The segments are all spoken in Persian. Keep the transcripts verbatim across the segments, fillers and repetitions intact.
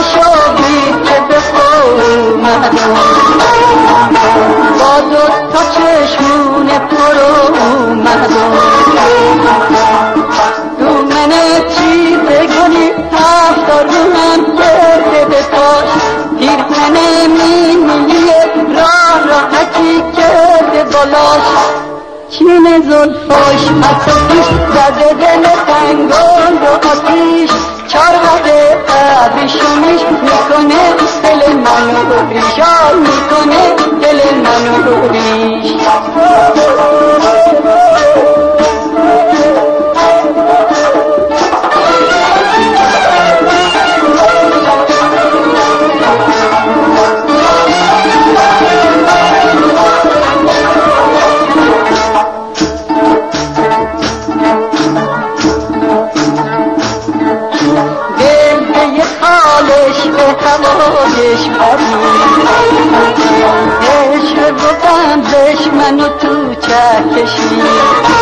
شوید که به اومدم با دو تا چشمون پر اومدم دومنه چیز گلی هفتا رو هم کرده به پاش پیرهن مینیه راه راحتی کرده بالاش چین زلفاش مطفیش زده دل تنگان رو آتیش چارقه ابریشمیش میکنه دل منو ریشا میکنه دل منو ریش هوایش پرید عشق و غمزش منو تو چه کشید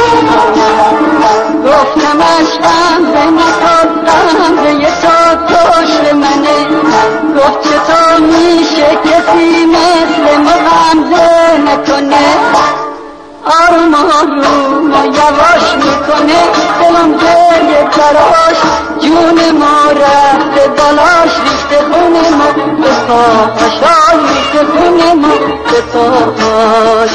گفتم عشقم به نکات غمزه تا کشت منه گفت چطور میشه کسی مثل ما غمزه نکنه آروم آروم و یواش میکنه دلم گریه براش جون ما رفته بالاش ریخته خون ما به پاهاش ریخته خون ما به پاهاش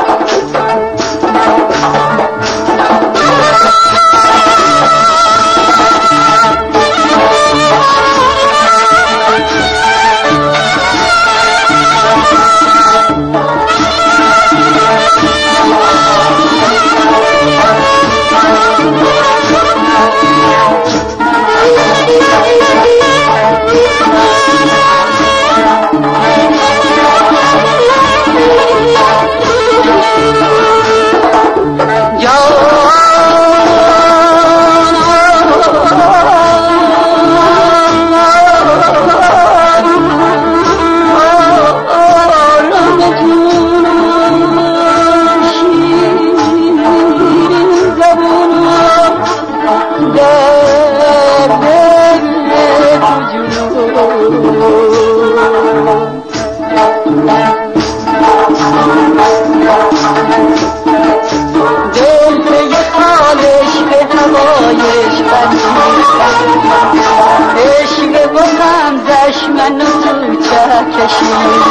عشق و غمزش منو تو چه کشید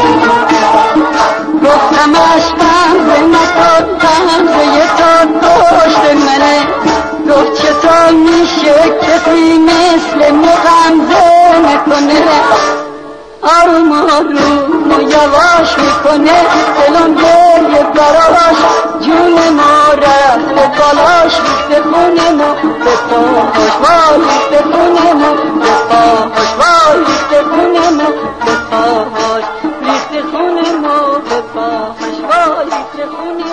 گفتم عشقم به نکات غمزه تا کشت منه گفت چطور میشه کسی مثل ما غمزه نکنه آروم آروم و یواش میکنه دلم گریه براش جون ما رفته بالاش ریخته خون ما به پاهاش وای ریخته خون ما به پاهاش وای ریخته خون ما به پاهاش ریخته خون ما به پاهاش وای ریخته خون